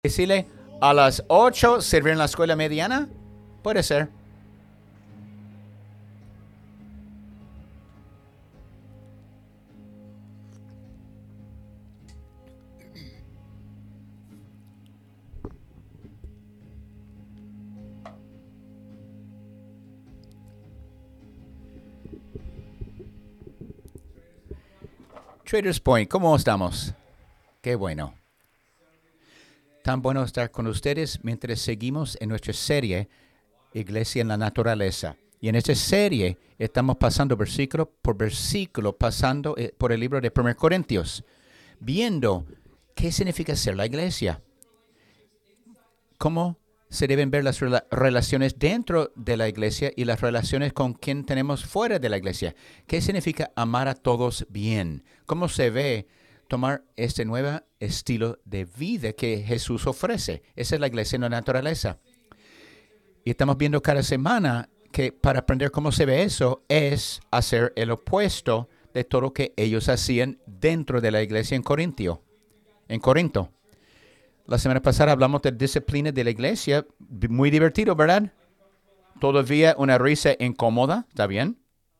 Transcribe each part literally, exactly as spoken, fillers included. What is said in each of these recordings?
Decirle, a las ocho servir en la escuela mediana. Puede ser. Traders Point, ¿cómo estamos? Qué bueno. Tan bueno estar con ustedes mientras seguimos en nuestra serie Iglesia en la Naturaleza. Y en esta serie estamos pasando versículo por versículo, pasando por el libro de Primera Corintios, viendo qué significa ser la iglesia, cómo se deben ver las rela- relaciones dentro de la iglesia y las relaciones con quien tenemos fuera de la iglesia. ¿Qué significa amar a todos bien? ¿Cómo se ve tomar este nuevo estilo de vida que Jesús ofrece? Esa es la iglesia en la naturaleza. Y estamos viendo cada semana que para aprender cómo se ve eso es hacer el opuesto de todo lo que ellos hacían dentro de la iglesia en Corintio, en Corinto. La semana pasada hablamos de disciplina de la iglesia. Muy divertido, ¿verdad? Todavía una risa incómoda, ¿está bien?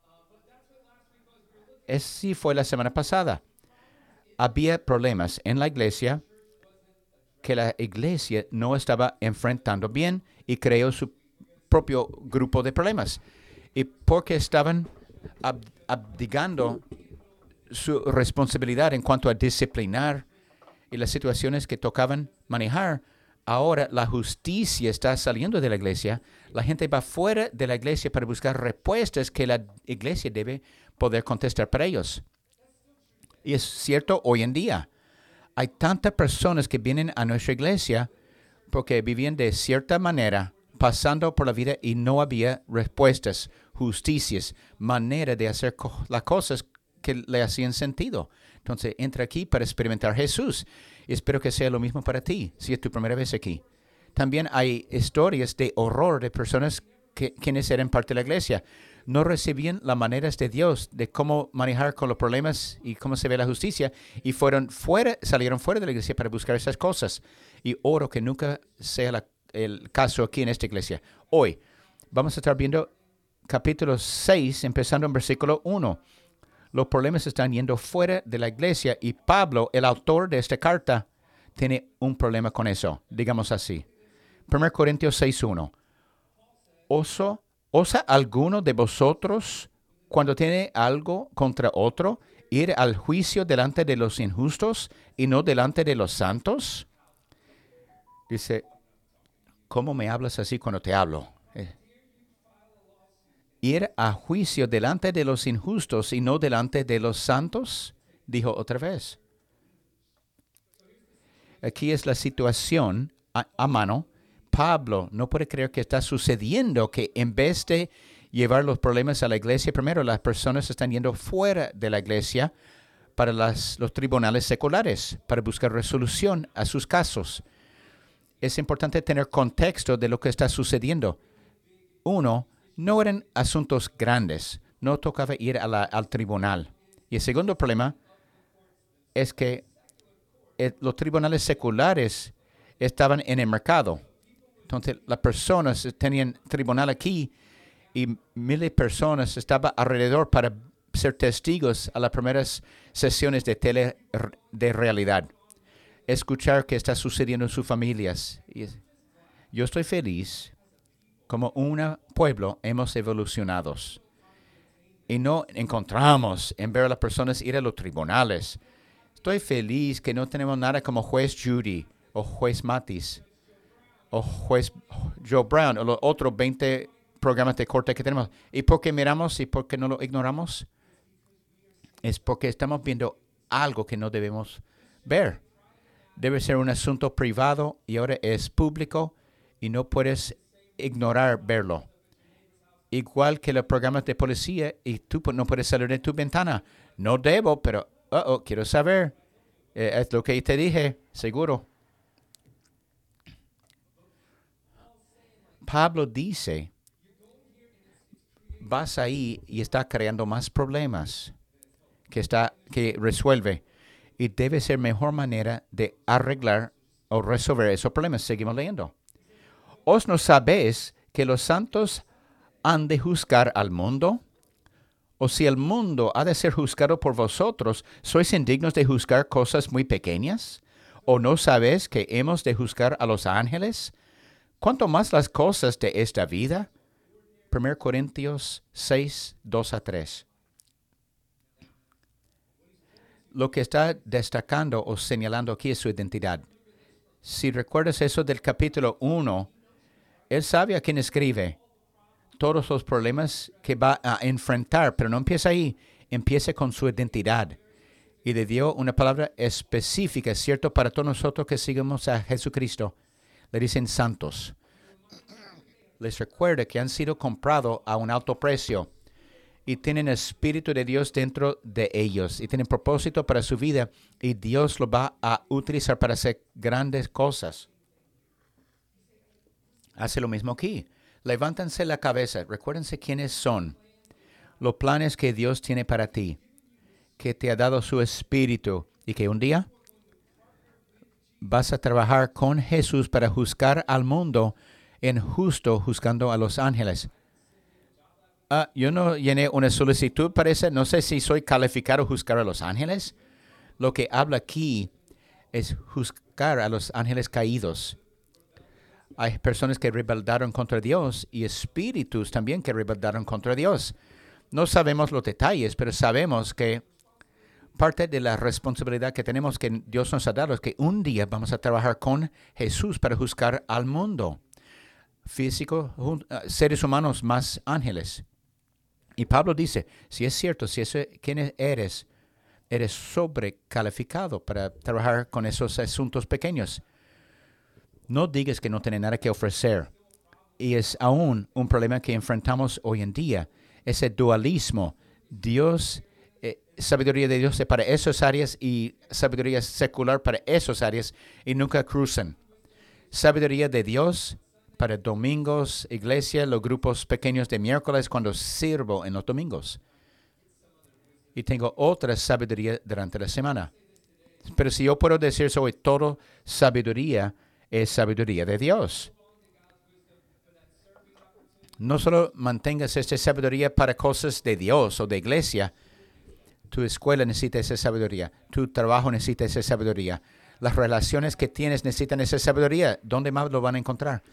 Así fue la semana pasada. Había problemas en la iglesia que la iglesia no estaba enfrentando bien y creó su propio grupo de problemas. Y porque estaban ab- abdicando su responsabilidad en cuanto a disciplinar y las situaciones que tocaban manejar, ahora la justicia está saliendo de la iglesia. La gente va fuera de la iglesia para buscar respuestas que la iglesia debe poder contestar para ellos. Y es cierto hoy en día. Hay tantas personas que vienen a nuestra iglesia porque vivían de cierta manera, pasando por la vida y no había respuestas, justicias, manera de hacer co- las cosas que le hacían sentido. Entonces, entra aquí para experimentar Jesús. Y espero que sea lo mismo para ti, si es tu primera vez aquí. También hay historias de horror de personas que, quienes eran parte de la iglesia. No recibían las maneras de Dios, de cómo manejar con los problemas y cómo se ve la justicia, y fueron fuera, salieron fuera de la iglesia para buscar esas cosas. Y oro que nunca sea la, el caso aquí en esta iglesia. Hoy vamos a estar viendo capítulo seis, empezando en versículo uno. Los problemas están yendo fuera de la iglesia y Pablo, el autor de esta carta, tiene un problema con eso, digamos así. Primera Corintios seis uno. ¿Oso, ¿Osa alguno de vosotros, cuando tiene algo contra otro, ir al juicio delante de los injustos y no delante de los santos? Dice, ¿cómo me hablas así cuando te hablo? Eh, ¿Ir a juicio delante de los injustos y no delante de los santos? Dijo otra vez. Aquí es la situación a, a mano. Pablo no puede creer que está sucediendo, que en vez de llevar los problemas a la iglesia, primero las personas están yendo fuera de la iglesia para las, los tribunales seculares, para buscar resolución a sus casos. Es importante tener contexto de lo que está sucediendo. Uno, no eran asuntos grandes, no tocaba ir a la, al tribunal. Y el segundo problema es que eh, los tribunales seculares estaban en el mercado. Entonces, las personas tenían tribunal aquí y miles de personas estaban alrededor para ser testigos a las primeras sesiones de tele de realidad. Escuchar qué está sucediendo en sus familias. Y yo estoy feliz. Como un pueblo hemos evolucionado. Y no encontramos en ver a las personas ir a los tribunales. Estoy feliz que no tenemos nada como juez Judy o juez Matis o juez Joe Brown o los otros veinte programas de corte que tenemos. ¿Y por qué miramos y por qué no lo ignoramos? Es porque estamos viendo algo que no debemos ver. Debe ser un asunto privado y ahora es público y no puedes ignorar verlo. Igual que los programas de policía y tú no puedes salir de tu ventana. No debo, pero uh -oh, quiero saber. Eh, es lo que te dije, seguro. Pablo dice, vas ahí y está creando más problemas que, está, que resuelve. Y debe ser mejor manera de arreglar o resolver esos problemas. Seguimos leyendo. ¿Os no sabéis que los santos han de juzgar al mundo? O si el mundo ha de ser juzgado por vosotros, ¿sois indignos de juzgar cosas muy pequeñas? ¿O no sabéis que hemos de juzgar a los ángeles? ¿Cuánto más las cosas de esta vida? primera Corintios seis, dos a tres. Lo que está destacando o señalando aquí es su identidad. Si recuerdas eso del capítulo uno, él sabe a quién escribe. Todos los problemas que va a enfrentar, pero no empieza ahí, empieza con su identidad. Y le dio una palabra específica, ¿cierto? Para todos nosotros que seguimos a Jesucristo. Le dicen santos. Les recuerda que han sido comprados a un alto precio y tienen el Espíritu de Dios dentro de ellos y tienen propósito para su vida y Dios lo va a utilizar para hacer grandes cosas. Hace lo mismo aquí. Levántense la cabeza, recuérdense quiénes son, los planes que Dios tiene para ti, que te ha dado su Espíritu y que un día vas a trabajar con Jesús para juzgar al mundo en justo, juzgando a los ángeles. Ah, yo no llené una solicitud para eso. No sé si soy calificado a juzgar a los ángeles. Lo que habla aquí es juzgar a los ángeles caídos. Hay personas que rebelaron contra Dios y espíritus también que rebelaron contra Dios. No sabemos los detalles, pero sabemos que parte de la responsabilidad que tenemos que Dios nos ha dado es que un día vamos a trabajar con Jesús para juzgar al mundo. Físico, seres humanos más ángeles. Y Pablo dice, si es cierto, si es quién eres, eres sobrecalificado para trabajar con esos asuntos pequeños. No digas que no tiene nada que ofrecer. Y es aún un problema que enfrentamos hoy en día, ese dualismo. Dios, eh, sabiduría de Dios es para esas áreas y sabiduría secular para esas áreas y nunca cruzan. Sabiduría de Dios para domingos, iglesia, los grupos pequeños de miércoles cuando sirvo en los domingos. Y tengo otra sabiduría durante la semana. Pero si yo puedo decir sobre todo sabiduría, es sabiduría de Dios. No solo mantengas esta sabiduría para cosas de Dios o de iglesia. Tu escuela necesita esa sabiduría. Tu trabajo necesita esa sabiduría. Las relaciones que tienes necesitan esa sabiduría. ¿Dónde más lo van a encontrar?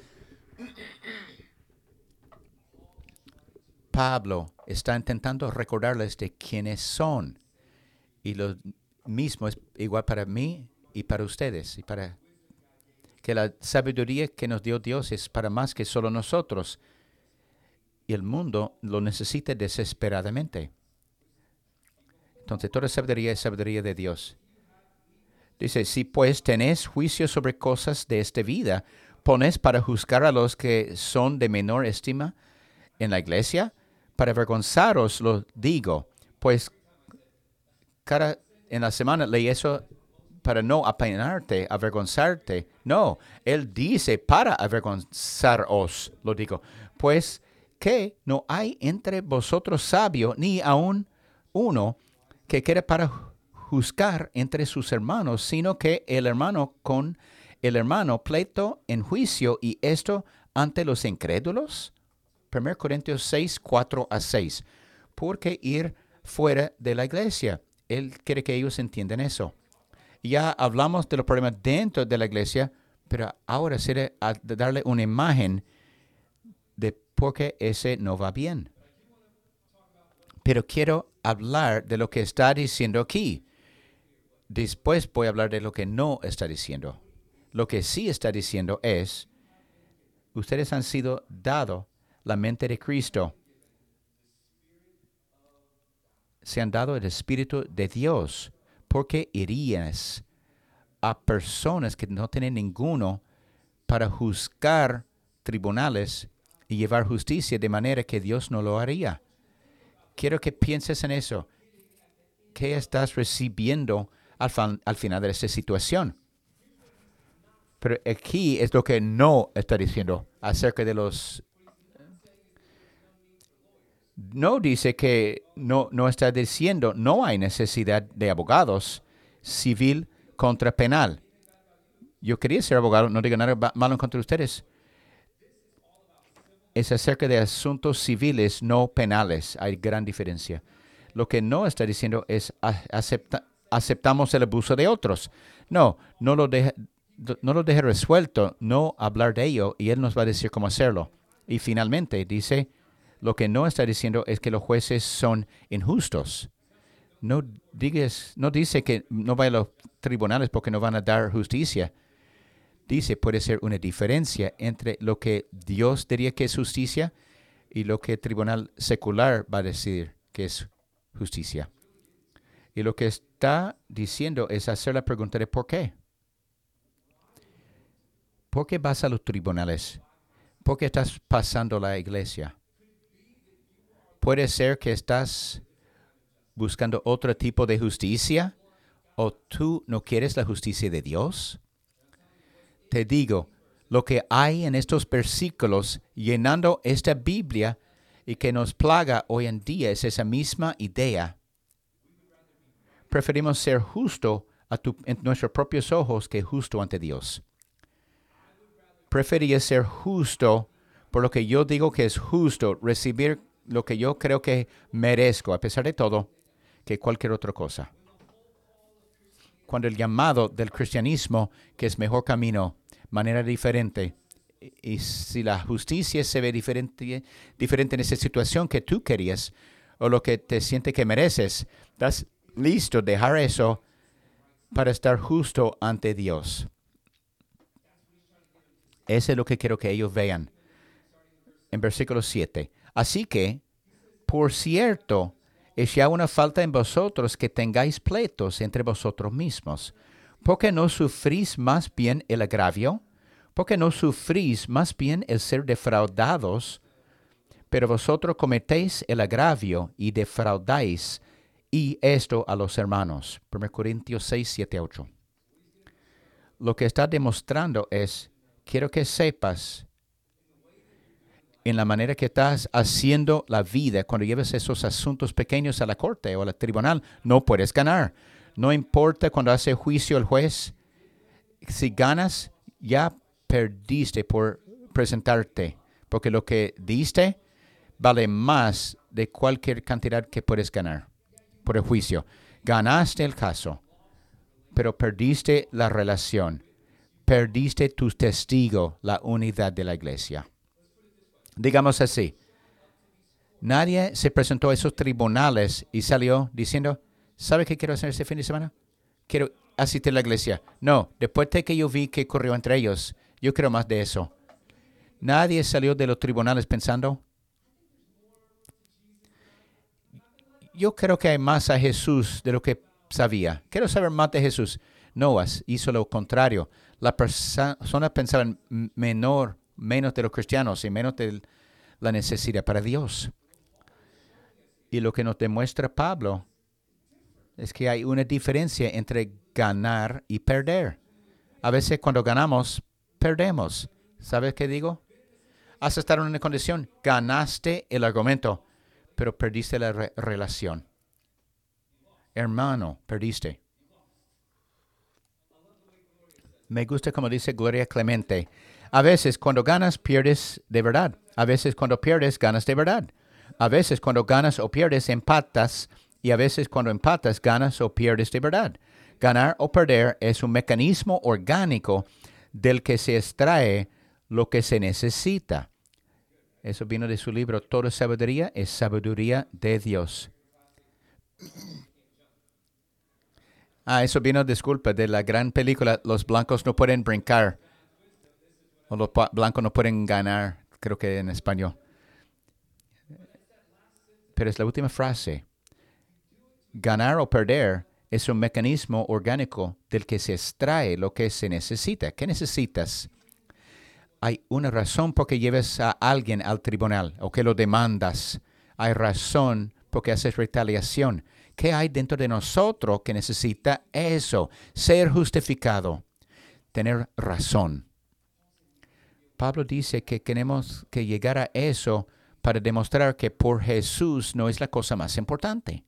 Pablo está intentando recordarles de quiénes son. Y lo mismo es igual para mí y para ustedes. Y para que la sabiduría que nos dio Dios es para más que solo nosotros. Y el mundo lo necesita desesperadamente. Entonces, toda sabiduría es sabiduría de Dios. Dice, si pues tenéis juicio sobre cosas de esta vida, ¿ponéis para juzgar a los que son de menor estima en la iglesia? Para avergonzaros lo digo, pues cada en la semana leí eso para no apenarte, avergonzarte. No, él dice para avergonzaros, lo digo. Pues que no hay entre vosotros sabio, ni aun uno que quiera para juzgar entre sus hermanos, sino que el hermano con el hermano pleito en juicio, y esto ante los incrédulos. primera Corintios seis, cuatro a seis. ¿Por qué ir fuera de la iglesia? Él quiere que ellos entiendan eso. Ya hablamos de los problemas dentro de la iglesia, pero ahora será darle una imagen de por qué ese no va bien. Pero quiero hablar de lo que está diciendo aquí. Después voy a hablar de lo que no está diciendo. Lo que sí está diciendo es, ustedes han sido dados la mente de Cristo. Se han dado el Espíritu de Dios. Porque irías a personas que no tienen ninguno para juzgar tribunales y llevar justicia de manera que Dios no lo haría. Quiero que pienses en eso. ¿Qué estás recibiendo al, fan, al final de esta situación? Pero aquí es lo que no está diciendo acerca de los... No dice que no, no está diciendo no hay necesidad de abogados civil contra penal. yo quería ser abogado, no digo nada ba- malo en contra de ustedes. Es acerca de asuntos civiles, no penales. Hay gran diferencia. Lo que no está diciendo es a- acepta- aceptamos el abuso de otros. No, no lo deje, do- no lo deje resuelto, no hablar de ello y Él nos va a decir cómo hacerlo. Y finalmente dice, lo que no está diciendo es que los jueces son injustos. No digas, no dice que no vaya a los tribunales porque no van a dar justicia. Dice, puede ser una diferencia entre lo que Dios diría que es justicia y lo que el tribunal secular va a decir que es justicia. Y lo que está diciendo es hacer la pregunta de por qué. ¿Por qué vas a los tribunales? ¿Por qué estás pasando la iglesia? Puede ser que estás buscando otro tipo de justicia o tú no quieres la justicia de Dios. Te digo, lo que hay en estos versículos llenando esta Biblia y que nos plaga hoy en día es esa misma idea. Preferimos ser justo a tu, en nuestros propios ojos que justo ante Dios. Prefería ser justo por lo que yo digo que es justo, recibir lo que yo creo que merezco, a pesar de todo, que cualquier otra cosa. Cuando el llamado del cristianismo, que es mejor camino, manera diferente, y, y si la justicia se ve diferente, diferente en esa situación que tú querías, o lo que te sientes que mereces, estás listo a dejar eso para estar justo ante Dios. Eso es lo que quiero que ellos vean. En versículo siete. Así que, por cierto, es ya una falta en vosotros que tengáis pleitos entre vosotros mismos. ¿Por qué no sufrís más bien el agravio? ¿Por qué no sufrís más bien el ser defraudados? Pero vosotros cometéis el agravio y defraudáis, y esto a los hermanos. primera Corintios seis, siete, ocho. Lo que está demostrando es, quiero que sepas, en la manera que estás haciendo la vida, cuando llevas esos asuntos pequeños a la corte o al tribunal, no puedes ganar. No importa cuando hace juicio el juez, si ganas, ya perdiste por presentarte, porque lo que diste vale más de cualquier cantidad que puedes ganar por el juicio. Ganaste el caso, pero perdiste la relación, perdiste tu testigo, la unidad de la iglesia. Digamos así, nadie se presentó a esos tribunales y salió diciendo, ¿sabe qué quiero hacer este fin de semana? Quiero asistir a la iglesia. No, después de que yo vi qué ocurrió entre ellos, yo quiero más de eso. Nadie salió de los tribunales pensando, yo creo que hay más a Jesús de lo que sabía. Quiero saber más de Jesús. No, hizo lo contrario. La persona pensaba menor, menos de los cristianos y menos de la necesidad para Dios. Y lo que nos demuestra Pablo es que hay una diferencia entre ganar y perder. A veces cuando ganamos, perdemos. ¿Sabes qué digo? Has estado en una condición, ganaste el argumento, pero perdiste la re- relación. Hermano, perdiste. Me gusta como dice Gloria Clemente. A veces cuando ganas, pierdes de verdad. A veces cuando pierdes, ganas de verdad. A veces cuando ganas o pierdes, empatas. Y a veces cuando empatas, ganas o pierdes de verdad. Ganar o perder es un mecanismo orgánico del que se extrae lo que se necesita. Eso vino de su libro, Toda sabiduría es sabiduría de Dios. Ah, eso vino, disculpa, de la gran película Los blancos no pueden brincar. O los blancos no pueden ganar, creo que en español. Pero es la última frase. Ganar o perder es un mecanismo orgánico del que se extrae lo que se necesita. ¿Qué necesitas? Hay una razón por qué lleves a alguien al tribunal o que lo demandas. Hay razón por qué haces retaliación. ¿Qué hay dentro de nosotros que necesita eso? Ser justificado. Tener razón. Pablo dice que tenemos que llegar a eso para demostrar que por Jesús no es la cosa más importante.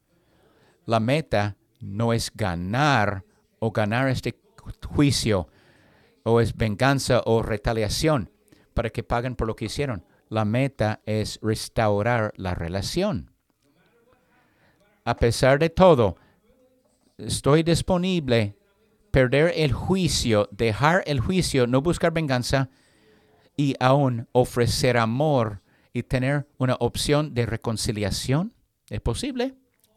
La meta no es ganar o ganar este juicio. o es venganza o retaliación para que paguen por lo que hicieron. La meta es restaurar la relación. A pesar de todo, estoy disponible perder el juicio, dejar el juicio, no buscar venganza y aún ofrecer amor y tener una opción de reconciliación. ¿Es posible?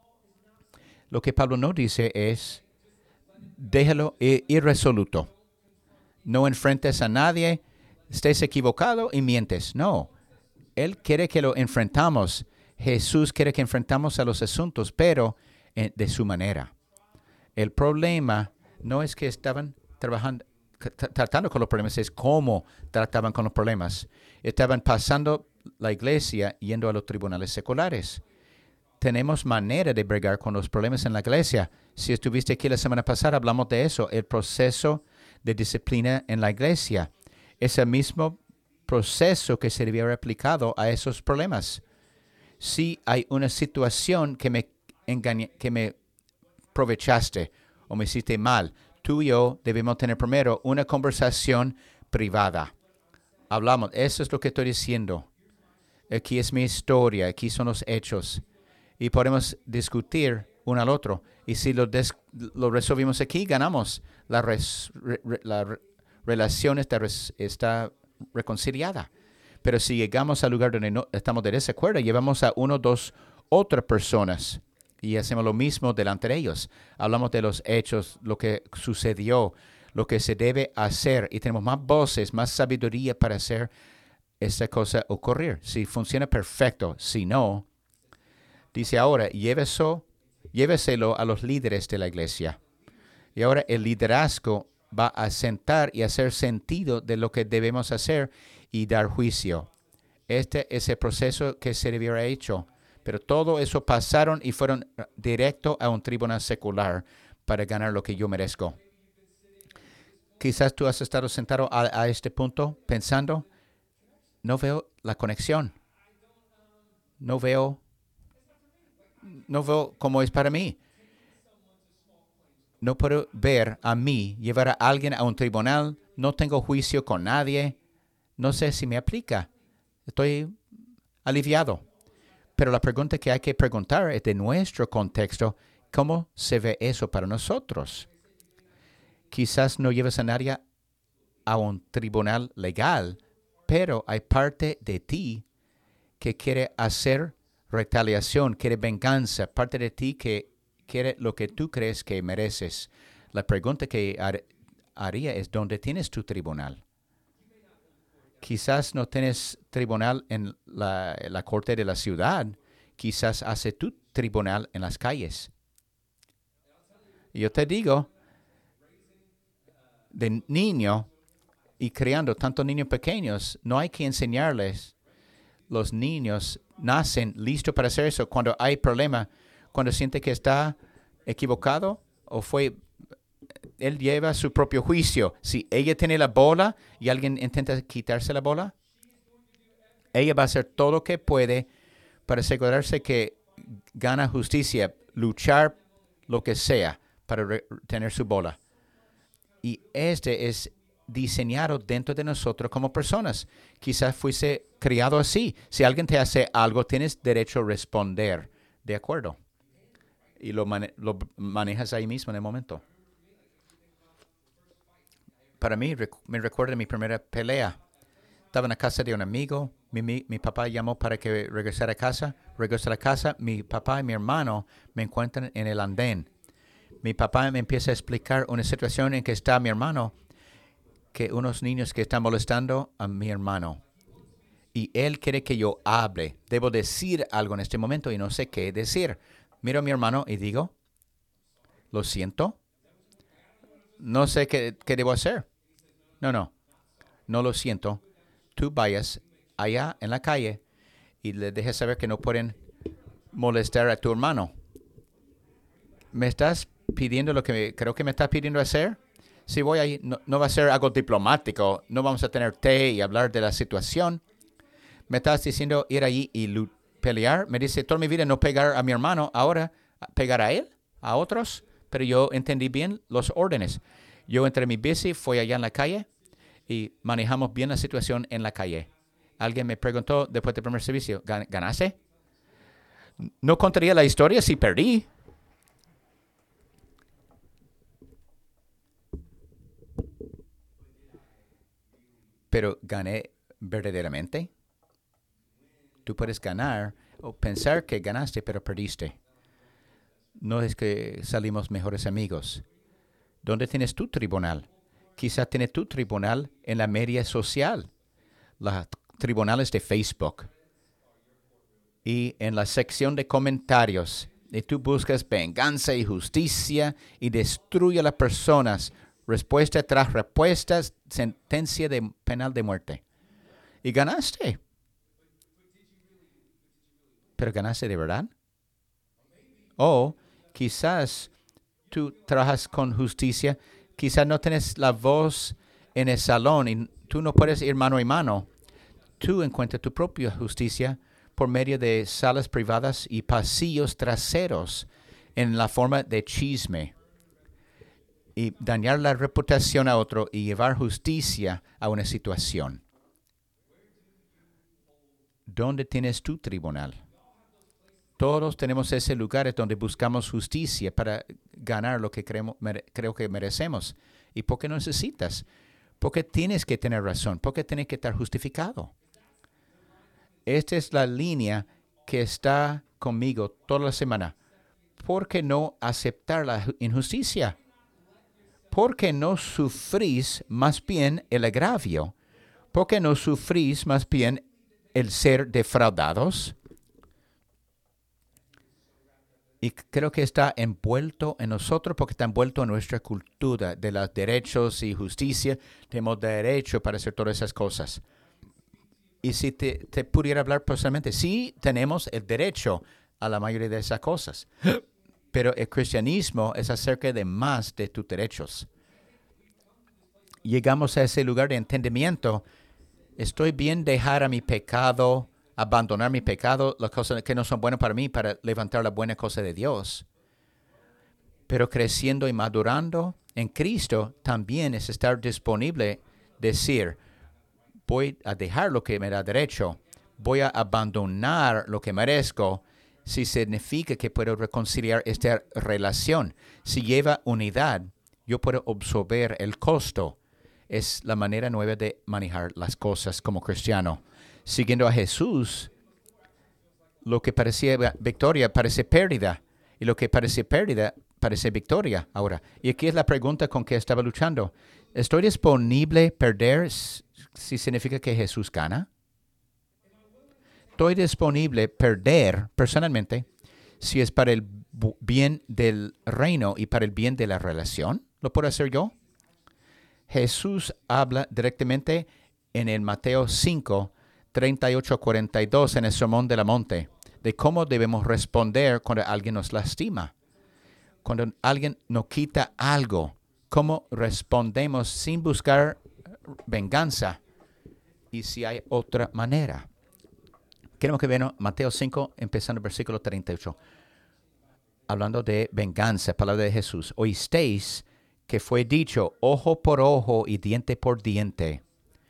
Lo que Pablo no dice es, déjalo irresoluto. No enfrentes a nadie, estés equivocado y mientes. No, Él quiere que lo enfrentamos. Jesús quiere que enfrentamos a los asuntos, pero eh, de su manera. El problema no es que estaban trabajando, tratando con los problemas, es cómo trataban con los problemas. Estaban pasando la iglesia yendo a los tribunales seculares. Tenemos manera de bregar con los problemas en la iglesia. Si estuviste aquí la semana pasada, hablamos de eso, el proceso de disciplina en la iglesia. Ese mismo proceso que se debió haber aplicado a esos problemas. Si hay una situación que me engañé, que me aprovechaste o me hiciste mal, tú y yo debemos tener primero una conversación privada. Hablamos, eso es lo que estoy diciendo. Aquí es mi historia, aquí son los hechos. Y podemos discutir uno al otro. Y si lo, des, lo resolvimos aquí, ganamos. La, res, re, la re, relación está, res, está reconciliada. Pero si llegamos al lugar donde no estamos de desacuerdo, llevamos a uno o dos otras personas y hacemos lo mismo delante de ellos. Hablamos de los hechos, lo que sucedió, lo que se debe hacer. Y tenemos más voces, más sabiduría para hacer esta cosa ocurrir. Si funciona, perfecto. Si no, dice ahora, lléveselo, lléveselo a los líderes de la iglesia. Y ahora el liderazgo va a sentar y hacer sentido de lo que debemos hacer y dar juicio. Este es el proceso que se debió haber hecho. Pero todo eso pasaron y fueron directo a un tribunal secular para ganar lo que yo merezco. Quizás tú has estado sentado a, a este punto pensando, no veo la conexión. No veo, no veo cómo es para mí. No puedo ver a mí llevar a alguien a un tribunal. No tengo juicio con nadie. No sé si me aplica. Estoy aliviado. Pero la pregunta que hay que preguntar es de nuestro contexto, ¿cómo se ve eso para nosotros? Quizás no lleves a nadie a un tribunal legal, pero hay parte de ti que quiere hacer retaliación, quiere venganza, parte de ti que quiere lo que tú crees que mereces. La pregunta que har- haría es, ¿dónde tienes tu tribunal? Quizás no tienes tribunal en la, la corte de la ciudad. Quizás hace tu tribunal en las calles. Y yo te digo, de niño y criando tantos niños pequeños, no hay que enseñarles. Los niños nacen listos para hacer eso. Cuando hay problema, cuando siente que está equivocado o fue... Él lleva su propio juicio. Si ella tiene la bola y alguien intenta quitarse la bola, ella va a hacer todo lo que puede para asegurarse que gana justicia, luchar lo que sea para re- tener su bola. Y este es diseñado dentro de nosotros como personas. Quizás fuese criado así. Si alguien te hace algo, tienes derecho a responder. ¿De acuerdo? Y lo, mane- lo manejas ahí mismo en el momento. Para mí, rec- me recuerda mi primera pelea. Estaba en la casa de un amigo. Mi, mi, mi papá llamó para que regresara a casa. Regresé a la casa. Mi papá y mi hermano me encuentran en el andén. Mi papá me empieza a explicar una situación en que está mi hermano, que unos niños que están molestando a mi hermano. Y él quiere que yo hable. Debo decir algo en este momento y no sé qué decir. Miro a mi hermano y digo, lo siento. No sé qué, qué debo hacer. No, no, no lo siento. Tú vayas allá en la calle y le dejes saber que no pueden molestar a tu hermano. ¿Me estás pidiendo lo que me, creo que me estás pidiendo hacer? Si voy ahí, no, no va a ser algo diplomático. No vamos a tener té y hablar de la situación. ¿Me estás diciendo ir allí y lu- pelear? Me dice, toda mi vida no pegar a mi hermano, ahora pegar a él, a otros. Pero yo entendí bien los órdenes. Yo entré en mi bici, fui allá en la calle y manejamos bien la situación en la calle. Alguien me preguntó después del primer servicio, ¿ganaste? No contaría la historia si perdí. Pero gané verdaderamente. Tú puedes ganar o pensar que ganaste, pero perdiste. No es que salimos mejores amigos. ¿Dónde tienes tu tribunal? Quizá tienes tu tribunal en la media social, los tribunales de Facebook. Y en la sección de comentarios, y tú buscas venganza y justicia y destruye a las personas. Respuesta tras respuesta, sentencia de penal de muerte. Y ganaste. ¿Pero ganaste de verdad? O quizás tú trabajas con justicia, quizás no tienes la voz en el salón y tú no puedes ir mano a mano. Tú encuentras tu propia justicia por medio de salas privadas y pasillos traseros en la forma de chisme. Y dañar la reputación a otro y llevar justicia a una situación. ¿Dónde tienes tu tribunal? Todos tenemos ese lugar donde buscamos justicia para ganar lo que creemos, mere, creo que merecemos. ¿Y por qué no necesitas? Porque tienes que tener razón, porque tienes que estar justificado. Esta es la línea que está conmigo toda la semana. ¿Por qué no aceptar la injusticia? ¿Por qué no sufrís más bien el agravio? ¿Por qué no sufrís más bien el ser defraudados? Y creo que está envuelto en nosotros porque está envuelto en nuestra cultura de los derechos y justicia. Tenemos derecho para hacer todas esas cosas. Y si te, te pudiera hablar personalmente, sí tenemos el derecho a la mayoría de esas cosas. Pero el cristianismo es acerca de más de tus derechos. Llegamos a ese lugar de entendimiento. Estoy bien dejar a mi pecado, abandonar mi pecado, las cosas que no son buenas para mí, para levantar la buena cosa de Dios. Pero creciendo y madurando en Cristo también es estar disponible, decir, voy a dejar lo que me da derecho, voy a abandonar lo que merezco, si significa que puedo reconciliar esta relación. Si lleva unidad, yo puedo absorber el costo. Es la manera nueva de manejar las cosas como cristiano. Siguiendo a Jesús, lo que parecía victoria parece pérdida. Y lo que parece pérdida parece victoria ahora. Y aquí es la pregunta con que estaba luchando. ¿Estoy disponible a perder si significa que Jesús gana? Estoy disponible a perder personalmente si es para el bien del reino y para el bien de la relación. ¿Lo puedo hacer yo? Jesús habla directamente en el Mateo cinco, treinta y ocho a cuarenta y dos, en el Sermón del Monte, de cómo debemos responder cuando alguien nos lastima. Cuando alguien nos quita algo, cómo respondemos sin buscar venganza y si hay otra manera. Queremos que vean Mateo cinco, empezando el versículo treinta y ocho. Hablando de venganza, palabra de Jesús. Oísteis que fue dicho, ojo por ojo y diente por diente.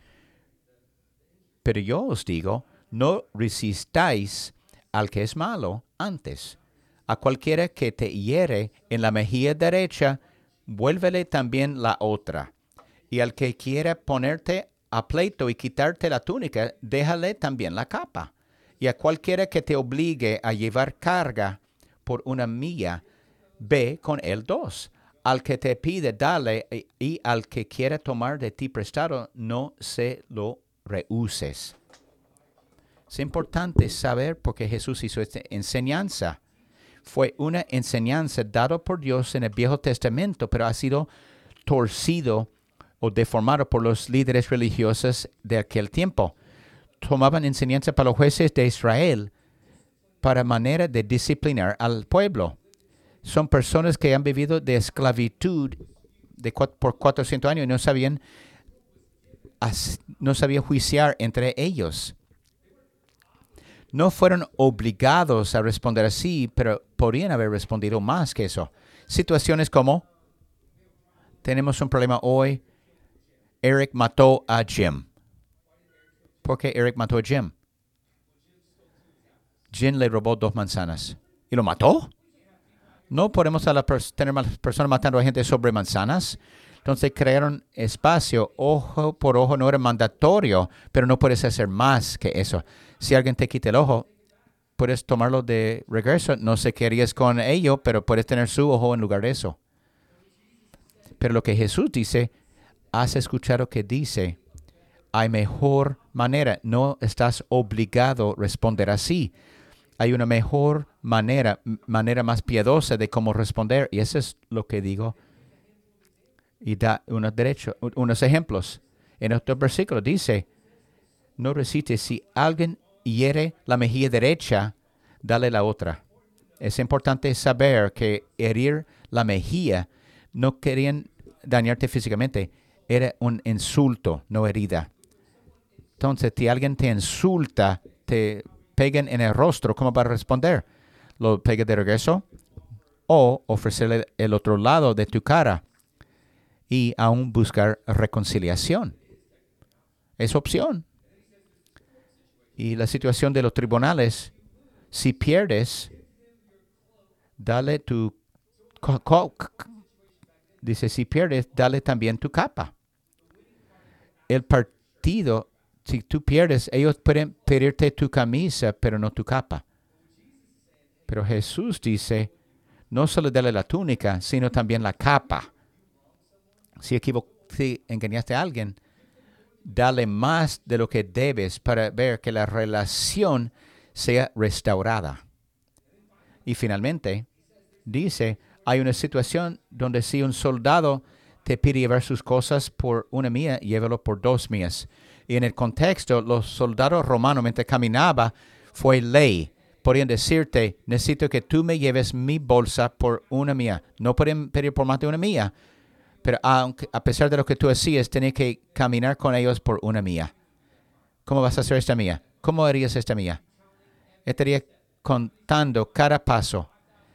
Pero yo os digo, no resistáis al que es malo antes. A cualquiera que te hiere en la mejilla derecha, vuélvele también la otra. Y al que quiera ponerte a pleito y quitarte la túnica, déjale también la capa. Y a cualquiera que te obligue a llevar carga por una milla, ve con él dos. Al que te pide, dale, y, y al que quiera tomar de ti prestado, no se lo rehuses. Es importante saber por qué Jesús hizo esta enseñanza. Fue una enseñanza dada por Dios en el Viejo Testamento, pero ha sido torcido o deformado por los líderes religiosos de aquel tiempo. Tomaban enseñanza para los jueces de Israel para manera de disciplinar al pueblo. Son personas que han vivido de esclavitud de cu- por cuatrocientos años y no sabían, as- no sabían juiciar entre ellos. No fueron obligados a responder así, pero podrían haber respondido más que eso. Situaciones como, tenemos un problema hoy Eric mató a Jim. ¿Por qué Eric mató a Jim? Jim le robó dos manzanas. ¿Y lo mató? No podemos a la pers- tener más personas matando a gente sobre manzanas. Entonces crearon espacio, ojo por ojo, no era mandatorio, pero no puedes hacer más que eso. Si alguien te quita el ojo, puedes tomarlo de regreso. No sé qué harías con ello, pero puedes tener su ojo en lugar de eso. Pero lo que Jesús dice, has escuchado que dice, hay mejor manera. No estás obligado a responder así. Hay una mejor manera, manera más piadosa de cómo responder. Y eso es lo que digo. Y da unos, derechos, unos ejemplos. En otro versículo dice, no recites, si alguien hiere la mejilla derecha, dale la otra. Es importante saber que herir la mejilla no querían dañarte físicamente. Era un insulto, no herida. Entonces, si alguien te insulta, te pegan en el rostro, ¿cómo va a responder? ¿Lo pega de regreso? O ofrecerle el otro lado de tu cara y aún buscar reconciliación. Es opción. Y la situación de los tribunales, si pierdes, dale tu... co- co- Dice, si pierdes, dale también tu capa. El partido, si tú pierdes, ellos pueden pedirte tu camisa, pero no tu capa. Pero Jesús dice, no solo dale la túnica, sino también la capa. Si, equivo- si engañaste a alguien, dale más de lo que debes para ver que la relación sea restaurada. Y finalmente, dice, hay una situación donde si un soldado te pide llevar sus cosas por una milla, llévalo por dos millas. Y en el contexto, los soldados romanos, mientras caminaba, fue ley. Podían decirte, necesito que tú me lleves mi bolsa por una milla. No podían pedir por más de una milla. Pero aunque, a pesar de lo que tú hacías, tenías que caminar con ellos por una milla. ¿Cómo vas a hacer esta milla? ¿Cómo harías esta milla? Estaría contando cada paso.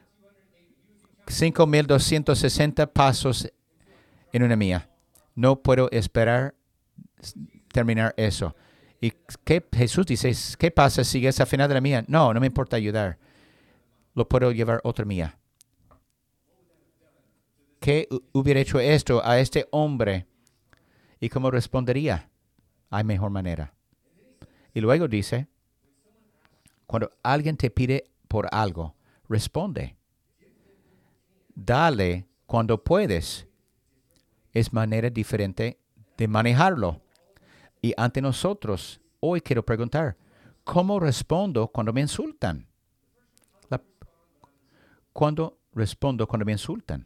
cinco mil doscientos sesenta pasos en una milla. No puedo esperar terminar eso. ¿Y qué Jesús dice? ¿Qué pasa si es al final de la milla? No, no me importa ayudar. Lo puedo llevar otra milla. ¿Qué hubiera hecho esto a este hombre? ¿Y cómo respondería? Hay mejor manera. Y luego dice, cuando alguien te pide por algo, responde. Dale cuando puedes. Es manera diferente de manejarlo. Y ante nosotros, hoy quiero preguntar, ¿cómo respondo cuando me insultan? La, ¿Cuándo respondo cuando me insultan?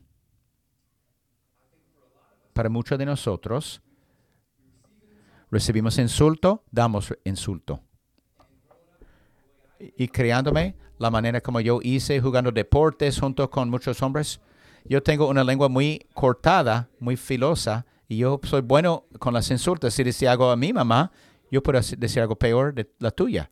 Para muchos de nosotros, recibimos insulto, damos insulto. Y, y creándome la manera como yo hice jugando deportes junto con muchos hombres, yo tengo una lengua muy cortada, muy filosa, y yo soy bueno con las insultas. Si decía algo a mi mamá, yo puedo decir algo peor de la tuya.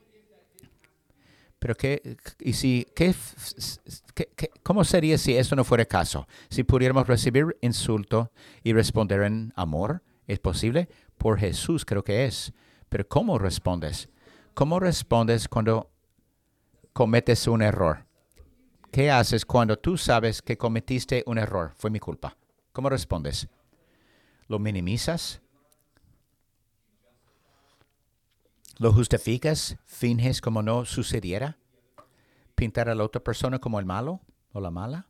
Pero qué, y si, qué, qué, qué, ¿cómo sería si eso no fuera el caso? Si pudiéramos recibir insulto y responder en amor, ¿es posible? Por Jesús creo que es. Pero ¿cómo respondes? ¿Cómo respondes cuando cometes un error? ¿Qué haces cuando tú sabes que cometiste un error? Fue mi culpa. ¿Cómo respondes? ¿Lo minimizas? ¿Lo justificas? ¿Finges como no sucediera? ¿Pintar a la otra persona como el malo o la mala?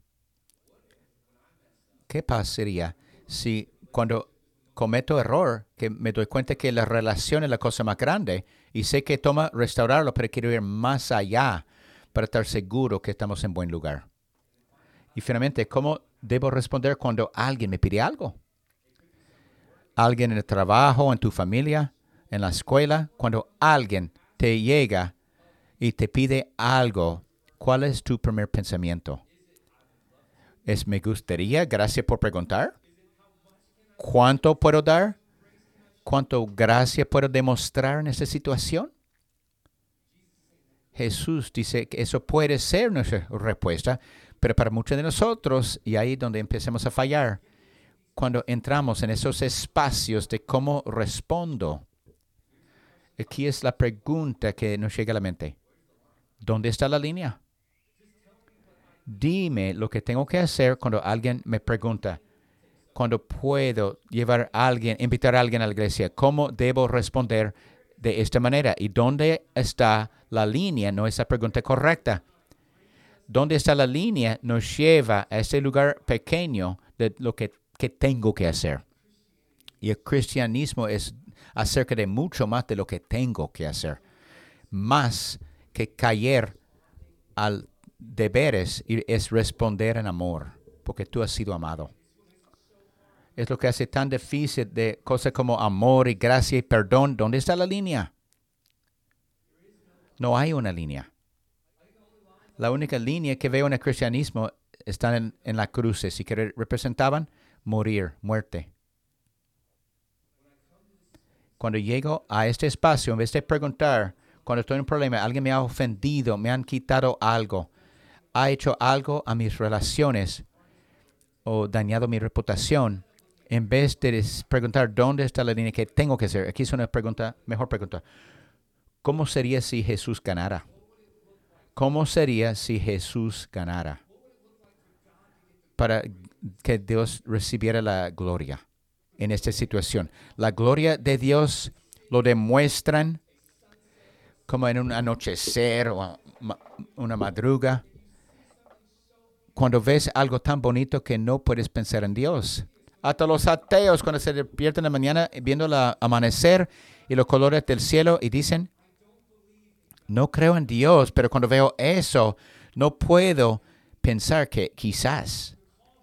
¿Qué pasaría si cuando cometo error, que me doy cuenta que la relación es la cosa más grande y sé que toma restaurarlo, pero quiero ir más allá para estar seguro que estamos en buen lugar? Y finalmente, ¿cómo debo responder cuando alguien me pide algo? Alguien en el trabajo, en tu familia, en la escuela, cuando alguien te llega y te pide algo, ¿cuál es tu primer pensamiento? ¿Es me gustaría? Gracias por preguntar. ¿Cuánto puedo dar? ¿Cuánto gracias puedo demostrar en esta situación? Jesús dice que eso puede ser nuestra respuesta, pero para muchos de nosotros, y ahí es donde empecemos a fallar, cuando entramos en esos espacios de cómo respondo, aquí es la pregunta que nos llega a la mente. ¿Dónde está la línea? Dime lo que tengo que hacer cuando alguien me pregunta. Cuando puedo llevar a alguien, invitar a alguien a la iglesia, ¿cómo debo responder de esta manera? ¿Y dónde está la línea? No es la pregunta correcta. ¿Dónde está la línea? Nos lleva a ese lugar pequeño de lo que, que tengo que hacer. Y el cristianismo es acerca de mucho más de lo que tengo que hacer. Más que caer al deberes y es responder en amor, porque tú has sido amado. Es lo que hace tan difícil de cosas como amor y gracia y perdón. ¿Dónde está la línea? No hay una línea. La única línea que veo en el cristianismo está en, en la cruz. ¿Y que representaban? Morir, muerte. Cuando llego a este espacio, en vez de preguntar, cuando estoy en un problema, alguien me ha ofendido, me han quitado algo, ha hecho algo a mis relaciones o dañado mi reputación, en vez de preguntar dónde está la línea que tengo que hacer, aquí es una pregunta, mejor pregunta. ¿Cómo sería si Jesús ganara? ¿Cómo sería si Jesús ganara? Para que Dios recibiera la gloria en esta situación. La gloria de Dios lo demuestran como en un anochecer o una madruga. Cuando ves algo tan bonito que no puedes pensar en Dios. Hasta los ateos cuando se despiertan en la mañana viendo el amanecer y los colores del cielo y dicen, no creo en Dios, pero cuando veo eso, no puedo pensar que quizás.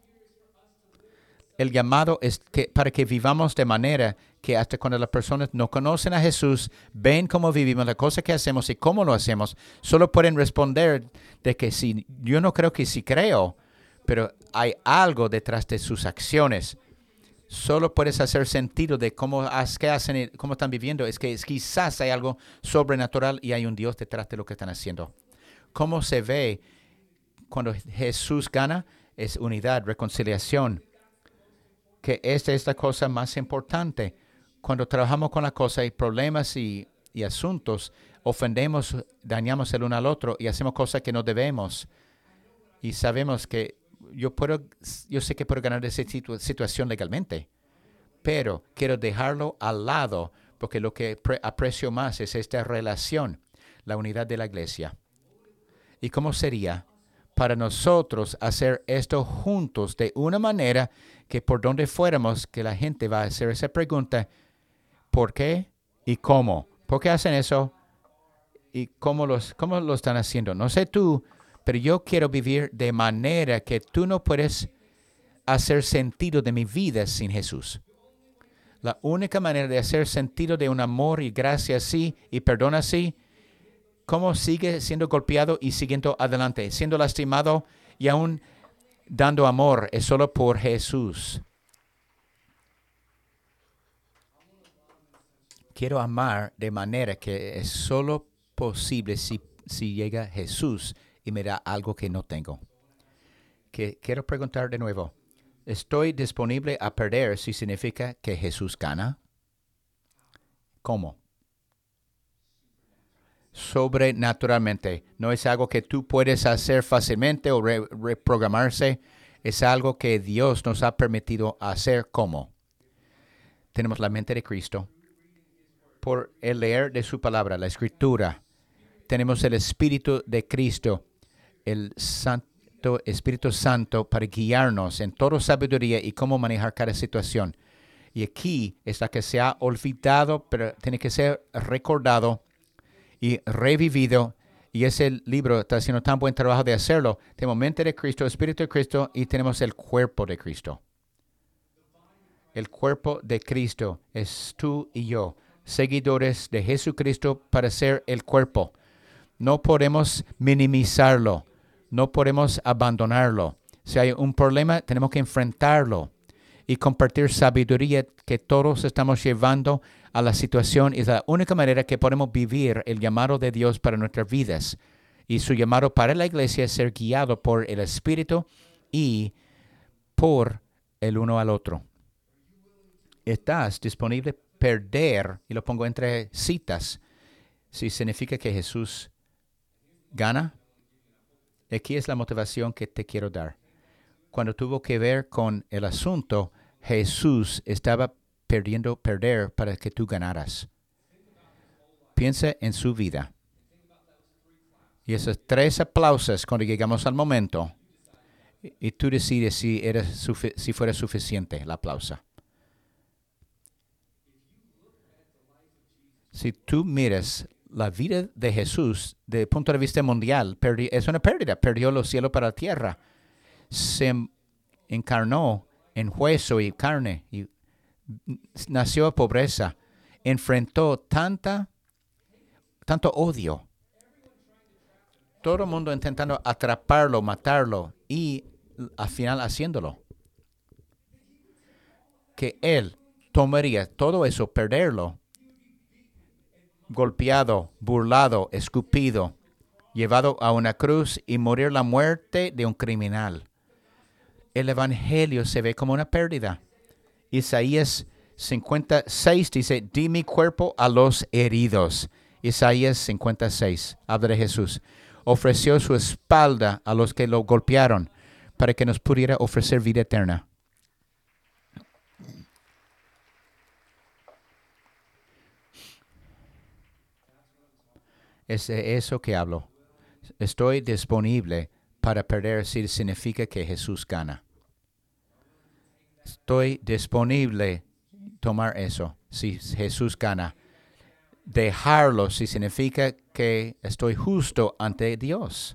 El llamado es que, para que vivamos de manera que hasta cuando las personas no conocen a Jesús, ven cómo vivimos, la cosa que hacemos y cómo lo hacemos, solo pueden responder de que sí, yo no creo que sí creo, pero hay algo detrás de sus acciones. Solo puedes hacer sentido de cómo, qué hacen y cómo están viviendo. Es que es, quizás hay algo sobrenatural y hay un Dios detrás de lo que están haciendo. ¿Cómo se ve cuando Jesús gana? Es unidad, reconciliación. Que esta es la cosa más importante. Cuando trabajamos con la cosa y problemas y, y asuntos, ofendemos, dañamos el uno al otro y hacemos cosas que no debemos. Y sabemos que yo puedo, yo sé que puedo ganar esa situ- situación legalmente, pero quiero dejarlo al lado porque lo que pre- aprecio más es esta relación, la unidad de la iglesia. ¿Y cómo sería para nosotros hacer esto juntos de una manera que por donde fuéramos, que la gente va a hacer esa pregunta, ¿por qué y cómo? ¿Por qué hacen eso? ¿Y cómo, los, cómo lo están haciendo? No sé tú, pero yo quiero vivir de manera que tú no puedes hacer sentido de mi vida sin Jesús. La única manera de hacer sentido de un amor y gracia así y perdón así, ¿cómo sigue siendo golpeado y siguiendo adelante? Siendo lastimado y aún dando amor es solo por Jesús. Quiero amar de manera que es solo posible si, si llega Jesús y me da algo que no tengo. Que quiero preguntar de nuevo. ¿Estoy disponible a perder si significa que Jesús gana? ¿Cómo? Sobrenaturalmente. No es algo que tú puedes hacer fácilmente o re- reprogramarse. Es algo que Dios nos ha permitido hacer. ¿Cómo? Tenemos la mente de Cristo. Por el leer de su palabra, la Escritura. Tenemos el Espíritu de Cristo, el Santo Espíritu Santo para guiarnos en toda sabiduría y cómo manejar cada situación. Y aquí es la que se ha olvidado, pero tiene que ser recordado y revivido. Y ese libro está haciendo tan buen trabajo de hacerlo. Tenemos mente de Cristo, Espíritu de Cristo y tenemos el cuerpo de Cristo. El cuerpo de Cristo es tú y yo, seguidores de Jesucristo para ser el cuerpo. No podemos minimizarlo. No podemos abandonarlo. Si hay un problema, tenemos que enfrentarlo y compartir sabiduría que todos estamos llevando a la situación. Es la única manera que podemos vivir el llamado de Dios para nuestras vidas. Y su llamado para la iglesia es ser guiado por el Espíritu y por el uno al otro. ¿Estás disponible a perder? Y lo pongo entre citas. Si significa que Jesús gana. Aquí es la motivación que te quiero dar. Cuando tuvo que ver con el asunto, Jesús estaba perdiendo, perder para que tú ganaras. Piensa en su vida. Y esos tres aplausos cuando llegamos al momento, y, y tú decides si, era sufi- si fuera suficiente el aplauso. Si tú miras la vida de Jesús desde el punto de vista mundial, perdi- es una pérdida. Perdió los cielos para la tierra. Se encarnó en hueso y carne. Y nació a pobreza. Enfrentó tanta, tanto odio. Todo el mundo intentando atraparlo, matarlo y al final haciéndolo. Que él tomaría todo eso, perderlo, golpeado, burlado, escupido, llevado a una cruz y morir la muerte de un criminal. El evangelio se ve como una pérdida. Isaías cincuenta y seis dice, di mi cuerpo a los heridos. Isaías cincuenta y seis, habla de Jesús. Ofreció su espalda a los que lo golpearon para que nos pudiera ofrecer vida eterna. Es de eso que hablo. Estoy disponible para perder si significa que Jesús gana. Estoy disponible a tomar eso si Jesús gana. Dejarlo si significa que estoy justo ante Dios.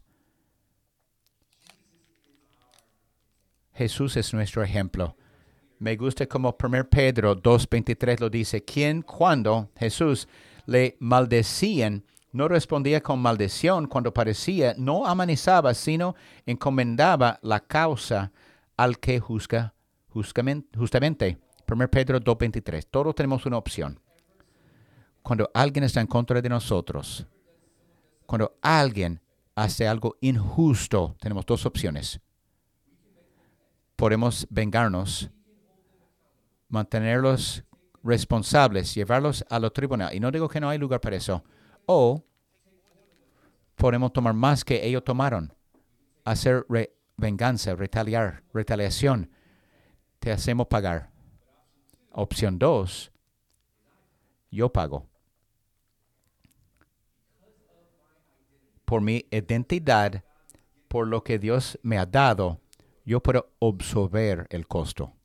Jesús es nuestro ejemplo. Me gusta como primero Pedro dos veintitrés lo dice. Quien cuando Jesús le maldecían, no respondía con maldición cuando parecía, no amenazaba, sino encomendaba la causa al que juzga justamente. primero Pedro dos veintitrés. Todos tenemos una opción. Cuando alguien está en contra de nosotros, cuando alguien hace algo injusto, tenemos dos opciones. Podemos vengarnos, mantenerlos responsables, llevarlos a los tribunales. Y no digo que no hay lugar para eso. O podemos tomar más que ellos tomaron. Hacer re- venganza, retaliar, retaliación. Te hacemos pagar. Opción dos, yo pago. Por mi identidad, por lo que Dios me ha dado, yo puedo absorber el costo.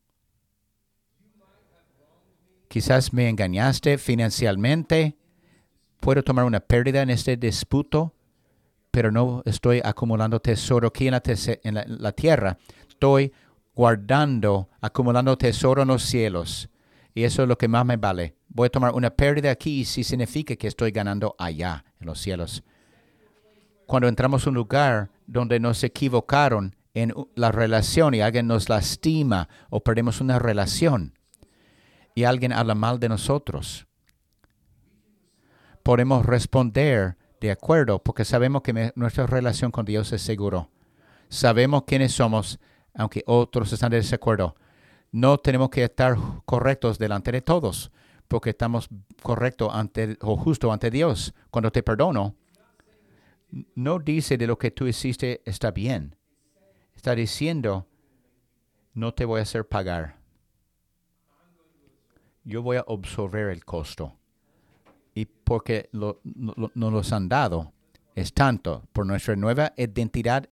Quizás me engañaste financieramente. Puedo tomar una pérdida en este disputo, pero no estoy acumulando tesoro aquí en la, tes- en la, la tierra. Estoy guardando, acumulando tesoro en los cielos. Y eso es lo que más me vale. Voy a tomar una pérdida aquí si significa que estoy ganando allá en los cielos. Cuando entramos a un lugar donde nos equivocaron en la relación y alguien nos lastima o perdemos una relación y alguien habla mal de nosotros, podemos responder de acuerdo porque sabemos que me, nuestra relación con Dios es seguro. Sabemos quiénes somos, aunque otros están de desacuerdo. No tenemos que estar correctos delante de todos porque estamos correctos ante o justo ante Dios. Cuando te perdono, no dice de lo que tú hiciste está bien. Está diciendo, no te voy a hacer pagar. Yo voy a absorber el costo. Y porque lo, no, no los han dado, es tanto por nuestra nueva identidad